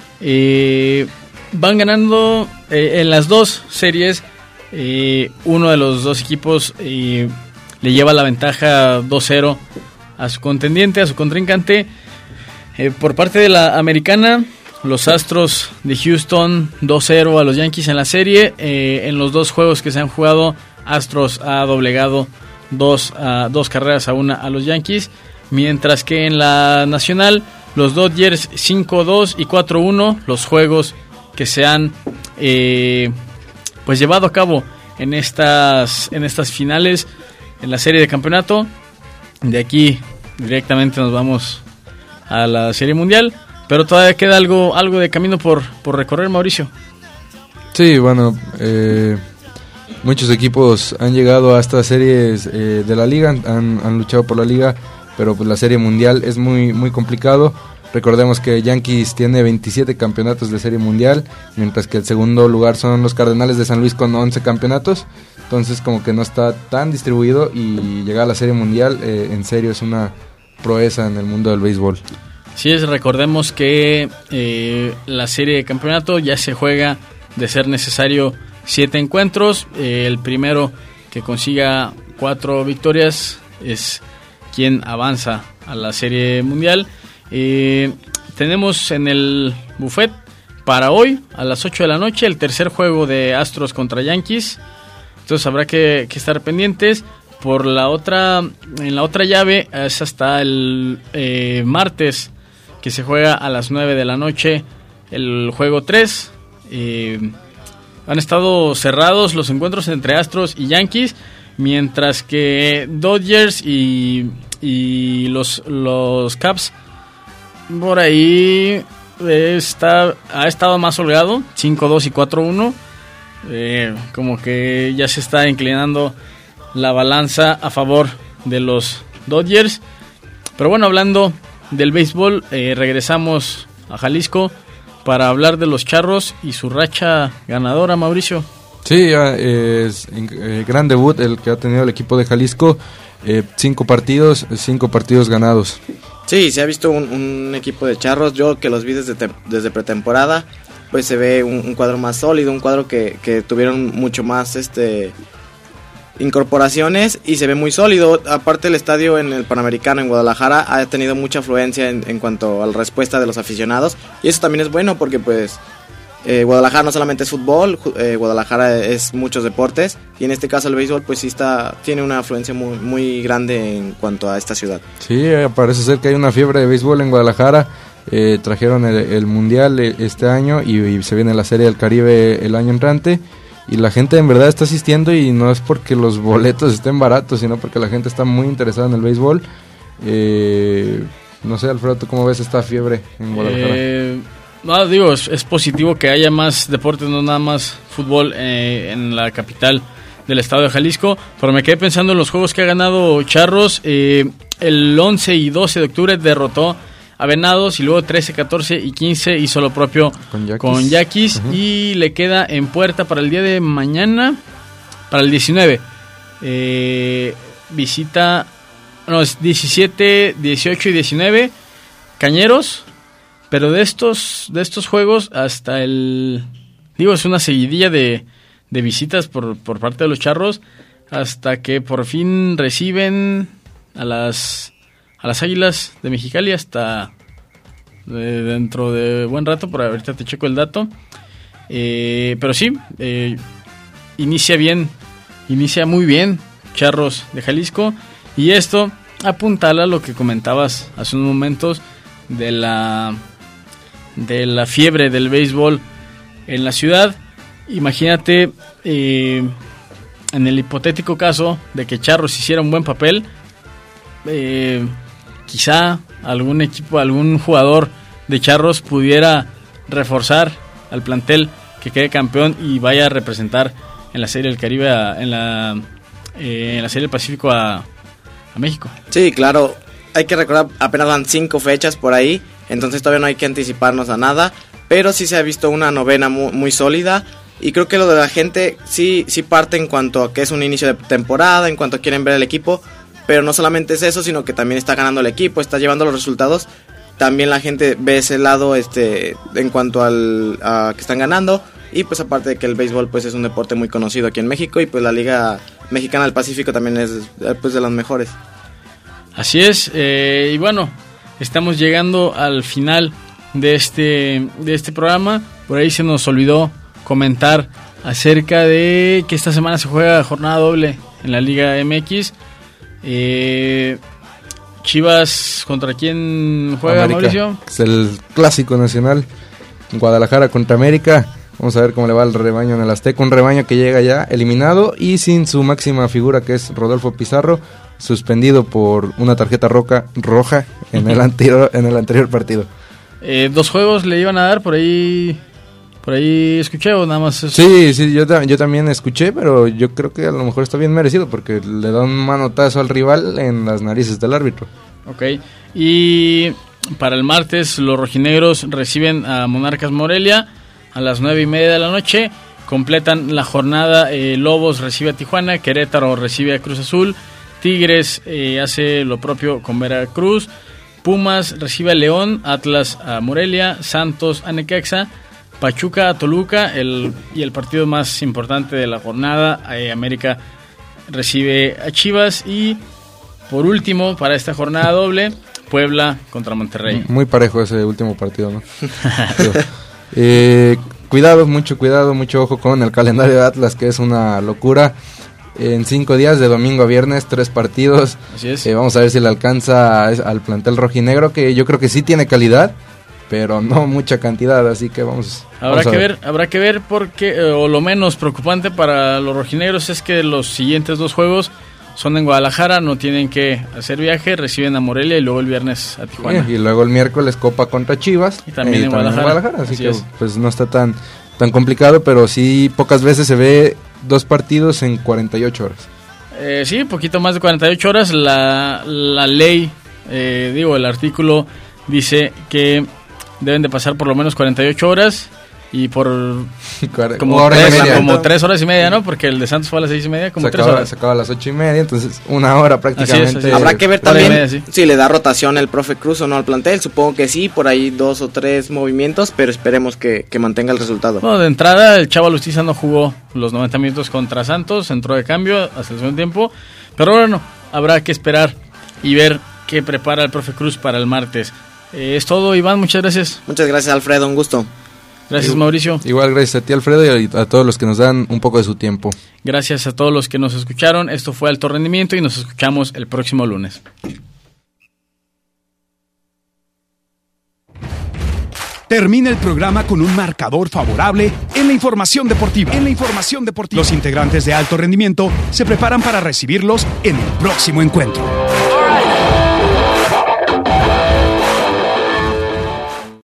Van ganando en las dos series. Uno de los dos equipos le lleva la ventaja 2-0 a su contendiente, a su contrincante. Por parte de la americana, los Astros de Houston 2-0 a los Yankees en la serie. En los 2 juegos que se han jugado, Astros ha doblegado 2 carreras a 1 a los Yankees, mientras que en la nacional los Dodgers 5-2 y 4-1, los juegos que se han pues llevado a cabo en estas finales, en la serie de campeonato. De aquí directamente nos vamos a la Serie Mundial, pero todavía queda algo de camino por recorrer, Mauricio. Sí, bueno, muchos equipos han llegado a estas series de la liga, han luchado por la liga, pero pues la Serie Mundial es muy, muy complicado. Recordemos que Yankees tiene 27 campeonatos de Serie Mundial, mientras que el segundo lugar son los Cardenales de San Luis con 11 campeonatos. Entonces como que no está tan distribuido, y llegar a la Serie Mundial en serio es una proeza en el mundo del béisbol. Sí, recordemos que la serie de campeonato ya se juega, de ser necesario, 7 encuentros. El primero que consiga 4 victorias es quien avanza a la Serie Mundial. Tenemos en el buffet para hoy a las 8 de la noche el tercer juego de Astros contra Yankees. Entonces habrá que estar pendientes. En la otra llave es hasta el martes, que se juega a las 9 de la noche el juego 3. Han estado cerrados los encuentros entre Astros y Yankees, mientras que Dodgers y los Cubs por ahí ha estado más holgado, 5-2 y 4-1. Como que ya se está inclinando la balanza a favor de los Dodgers. Pero bueno, hablando del béisbol, regresamos a Jalisco para hablar de los Charros y su racha ganadora, Mauricio. Sí, es gran debut el que ha tenido el equipo de Jalisco. 5 partidos ganados. Sí, se ha visto un equipo de Charros. Yo que los vi desde pretemporada, pues se ve un cuadro más sólido, un cuadro que tuvieron mucho más incorporaciones, y se ve muy sólido. Aparte, el estadio en el Panamericano en Guadalajara ha tenido mucha afluencia en cuanto a la respuesta de los aficionados, y eso también es bueno porque pues Guadalajara no solamente es fútbol, Guadalajara es muchos deportes, y en este caso el béisbol pues sí tiene una afluencia muy, muy grande en cuanto a esta ciudad. Sí, parece ser que hay una fiebre de béisbol en Guadalajara. Trajeron el Mundial este año, y se viene la Serie del Caribe el año entrante, y la gente en verdad está asistiendo, y no es porque los boletos estén baratos, sino porque la gente está muy interesada en el béisbol. No sé, Alfredo, ¿tú cómo ves esta fiebre en Guadalajara? Es positivo que haya más deportes, no nada más fútbol en la capital del estado de Jalisco, pero me quedé pensando en los juegos que ha ganado Charros. El 11 y 12 de octubre derrotó a Venados, y luego 13, 14 y 15 hizo lo propio con Yaquis. Uh-huh. Y le queda en puerta para el día de mañana, para el 19. Es 17, 18 y 19 Cañeros. Pero de estos juegos hasta es una seguidilla de visitas por parte de los Charros, hasta que por fin reciben a las Águilas de Mexicali, hasta dentro de buen rato. Por ahorita te checo el dato. Pero sí, inicia muy bien Charros de Jalisco, y esto apuntala a lo que comentabas hace unos momentos de la fiebre del béisbol en la ciudad. Imagínate, en el hipotético caso de que Charros hiciera un buen papel, quizá algún equipo, algún jugador de Charros pudiera reforzar al plantel, que quede campeón y vaya a representar en la Serie del Caribe, en la Serie del Pacífico a México. Sí, claro, hay que recordar, apenas van 5 fechas por ahí, entonces todavía no hay que anticiparnos a nada, pero sí se ha visto una novena muy, muy sólida, y creo que lo de la gente sí parte en cuanto a que es un inicio de temporada, en cuanto quieren ver el equipo, pero no solamente es eso, sino que también está ganando el equipo, está llevando los resultados. También la gente ve ese lado en cuanto a que están ganando, y pues aparte de que el béisbol pues es un deporte muy conocido aquí en México, y pues la Liga Mexicana del Pacífico también es pues de las mejores. Así es, y bueno, estamos llegando al final de este programa. Por ahí se nos olvidó comentar acerca de que esta semana se juega jornada doble en la Liga MX. Chivas, ¿contra quién juega, América. Mauricio? Es el clásico nacional. Guadalajara contra América. Vamos a ver cómo le va al rebaño en el Azteca. Un rebaño que llega ya eliminado y sin su máxima figura, que es Rodolfo Pizarro, suspendido por una tarjeta roja en el anterior partido. 2 juegos le iban a dar, por ahí escuché, o nada más eso. Sí, yo también escuché, pero yo creo que a lo mejor está bien merecido porque le da un manotazo al rival en las narices del árbitro. Ok, y para el martes los rojinegros reciben a Monarcas Morelia a las 9:30 de la noche. Completan la jornada, Lobos recibe a Tijuana, Querétaro recibe a Cruz Azul, Tigres hace lo propio con Veracruz, Pumas recibe a León, Atlas a Morelia, Santos a Necaxa, Pachuca a Toluca, y el partido más importante de la jornada, América recibe a Chivas, y por último, para esta jornada doble, Puebla contra Monterrey. Muy parejo ese último partido, ¿no? Mucho ojo con el calendario de Atlas, que es una locura. En 5 días, de domingo a viernes, 3 partidos. Así es. Vamos a ver si le alcanza al plantel rojinegro, que yo creo que sí tiene calidad, pero no mucha cantidad, así que habrá que ver porque o lo menos preocupante para los rojinegros es que los siguientes 2 juegos son en Guadalajara, no tienen que hacer viaje, reciben a Morelia y luego el viernes a Tijuana. Y luego el miércoles Copa contra Chivas. Y también en Guadalajara. Así que pues no está tan complicado, pero sí pocas veces se ve 2 partidos en 48 horas. Sí, poquito más de 48 horas. La ley, el artículo dice que deben de pasar por lo menos 48 horas y por como 3 horas y media, ¿no? Porque el de Santos fue a las 6:30, como 3 horas. Se acaba a las 8:30, entonces 1 hora prácticamente. Así es. Habrá que ver también si le da rotación el profe Cruz o no al plantel. Supongo que sí, por ahí 2 o 3 movimientos, pero esperemos que mantenga el resultado. Bueno, de entrada, el Chava Lustiza no jugó los 90 minutos contra Santos, entró de cambio hasta el segundo tiempo, pero bueno, habrá que esperar y ver qué prepara el profe Cruz para el martes. Es todo, Iván, muchas gracias. Muchas gracias, Alfredo, un gusto. Gracias, Mauricio. Igual gracias a ti, Alfredo, y a todos los que nos dan un poco de su tiempo. Gracias a todos los que nos escucharon. Esto fue Alto Rendimiento y nos escuchamos el próximo lunes. Termina el programa con un marcador favorable en la información deportiva. Los integrantes de Alto Rendimiento se preparan para recibirlos en el próximo encuentro.